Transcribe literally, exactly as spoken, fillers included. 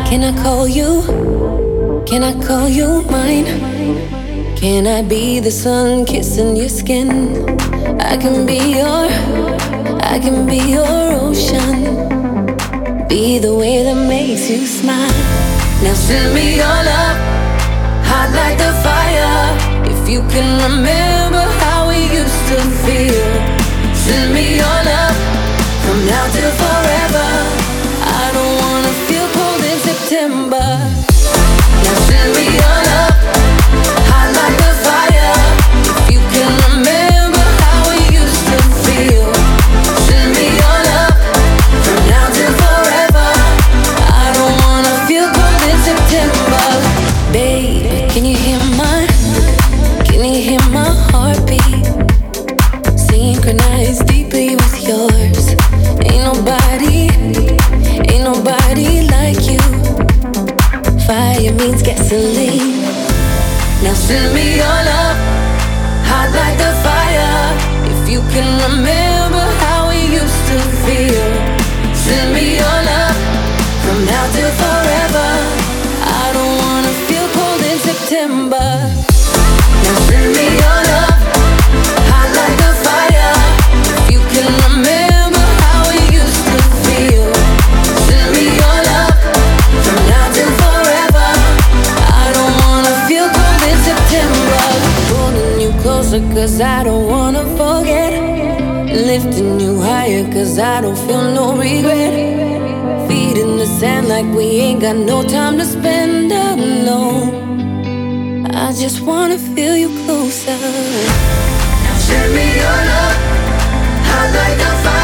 Can I call you? Can I call you mine? Can I be the sun kissing your skin? I can be your, I can be your ocean. Be the way that makes you smile. Now send me your love, hot like the fire. If you can remember how we used to feel. Send me your love, from now till forever. I don't wanna feel cold in September. Now send me your love, hot like the fire. If you can remember how we used to feel. Send me your love, from now till forever. I don't wanna feel cold in September. Babe, can you hear my, can you hear my heartbeat? Synchronized deeply with yours. Ain't nobody, ain't nobody like you. Fire means gasoline. Now send me your love, hot like the fire. If you can remember how we used to feel. Send me your love, from now till forever. I don't wanna feel cold in September. Now send me your love, hot like the fire. If you can remember how we used to feel. Send me your love, from now till forever. I don't wanna feel cold in September. Holding you closer cause I don't wanna forget. Lifting you higher cause I don't feel no regret. Feet in the sand like we ain't got no time to spend alone. I just wanna feel you closer. Send me your love, hot like the fire.